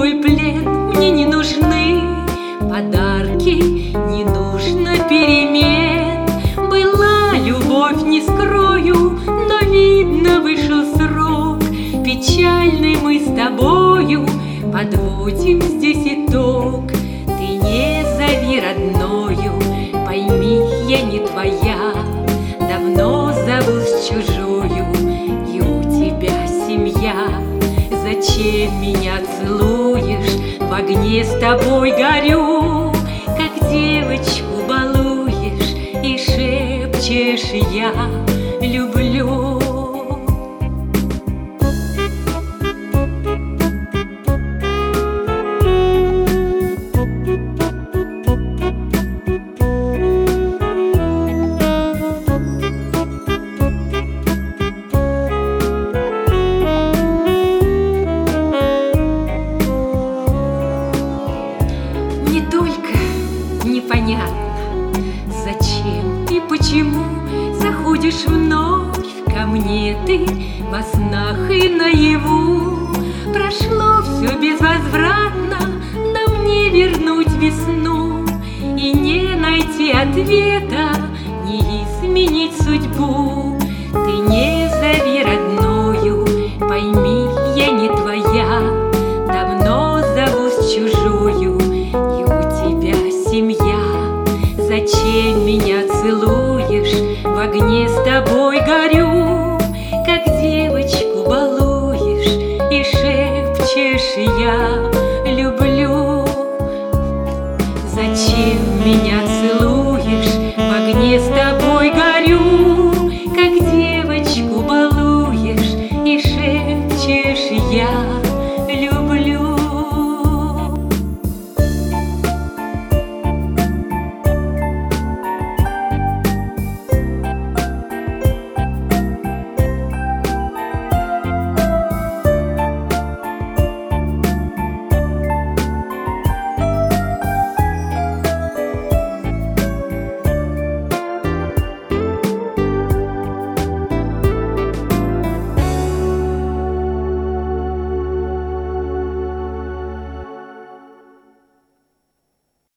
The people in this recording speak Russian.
твой плен мне не нужны подарки, не нужно перемен. Была любовь, не скрою, но видно вышел срок. Печальный мы с тобою подводим здесь итог. Ты не зови родною, пойми, я не твоя. Давно зовусь чужою, и у тебя семья. Зачем меня целуешь? В огне с тобой горю. Как девочку балуешь и шепчешь: я люблю. Мне только непонятно, зачем и почему заходишь вновь ко мне ты во снах и наяву. Прошло все безвозвратно, нам не вернуть весну и не найти ответа, не изменить судьбу. Ты не зови